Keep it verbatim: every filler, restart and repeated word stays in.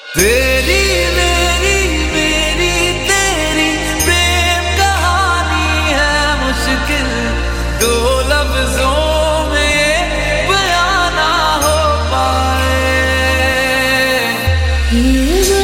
तेरी मेरी मेरी तेरी प्रेम कहानी है मुश्किल दो लफ्जों में बयां ना हो पाए।